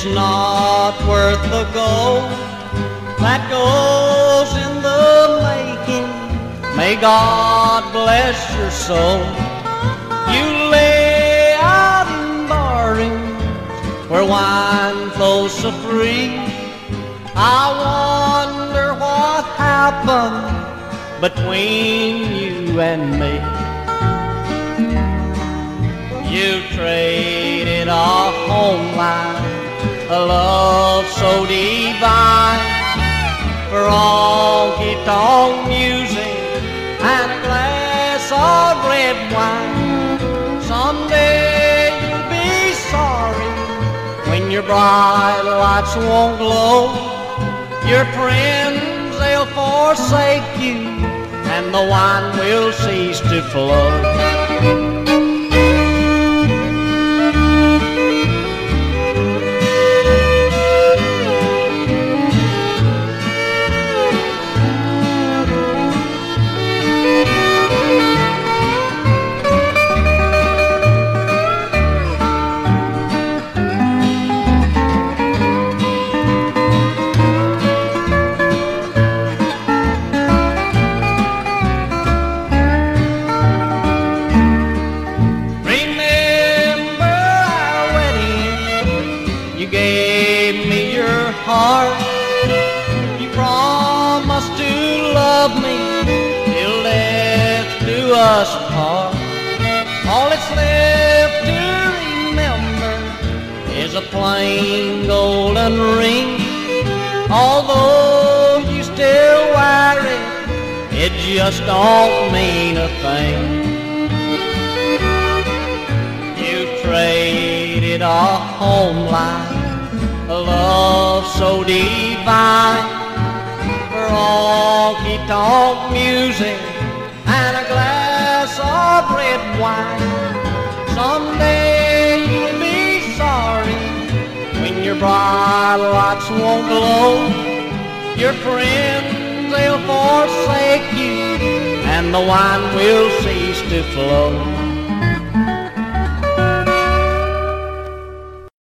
It's not worth the gold that goes in the making. May God bless your soul. You lay out in barrooms where wine flows so free. I wonder what happened between you and me. You traded a home life, a love so divine, for honky-tonk music and a glass of red wine. Someday you'll be sorry when your bright lights won't glow. Your friends, they'll forsake you, and the wine will cease to flow. You gave me your heart. You promised to love me till death do us part. All that's left to remember is a plain golden ring. Although you still wear it, it just don't mean a thing. You traded a home life, a love so divine, for honky-tonk music and a glass of red wine. Someday you'll be sorry when your bright lights won't glow. Your friends, they'll forsake you, and the wine will cease to flow.